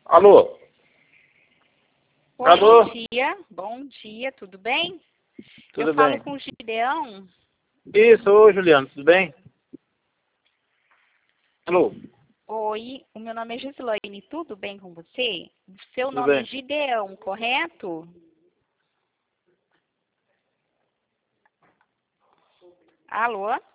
Alô? Oi, Alô? bom dia, tudo bem? Tudo Eu falo bem? com o Gideão. Isso, oi Juliano, tudo bem? Alô? Oi, o meu nome é Gislaine, tudo bem com você? Seu Tudo nome é bem? Gideão, correto? Alô?